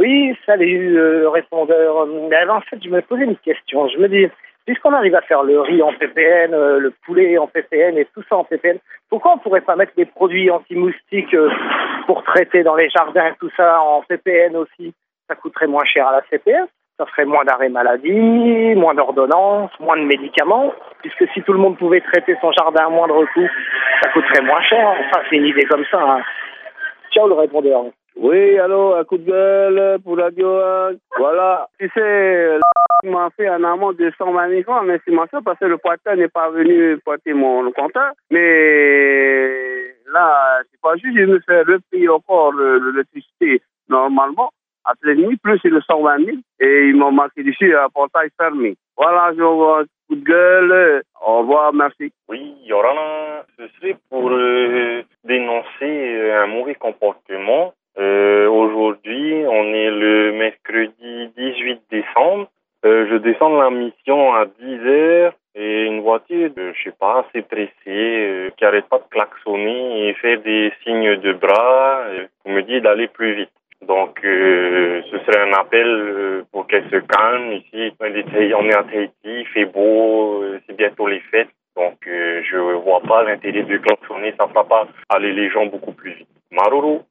Oui, salut, répondeur. En fait, je me posais une question. Je me dis, puisqu'on arrive à faire le riz en ppn, le poulet en ppn et tout ça en ppn, pourquoi on pourrait pas mettre des produits anti-moustiques pour traiter dans les jardins et tout ça en ppn aussi? Ça coûterait moins cher à la CPS, ça ferait moins d'arrêt maladie, moins d'ordonnances, moins de médicaments, puisque si tout le monde pouvait traiter son jardin à moindre coût, ça coûterait moins cher. Enfin, c'est une idée comme ça, hein. Ciao le répondeur. Oui, allô, un coup de gueule pour Radio 1. Voilà. Tu sais, il m'a fait un amende de 120 000 francs, mais c'est mention parce que le pointeur n'est pas venu pointer mon compteur. Mais là, c'est pas juste, je me fais repayer encore l'électricité normalement à 13 000, plus le 120 000. Et ils m'ont marqué dessus un portail fermé. Voilà, je vous un coup de gueule. Au revoir, merci. Oui, Yorana, ce serait pour dénoncer un mauvais comportement. Aujourd'hui, on est le mercredi 18 décembre. Je descends de la mission à 10 heures et une voiture, je sais pas, assez pressée, qui arrête pas de klaxonner et faire des signes de bras pour me dire d'aller plus vite. Donc, ce serait un appel pour qu'elle se calme. Ici, on est à Tahiti, il fait beau, c'est bientôt les fêtes. Donc, je vois pas l'intérêt de klaxonner, ça fera pas aller les gens beaucoup plus vite. Maruru.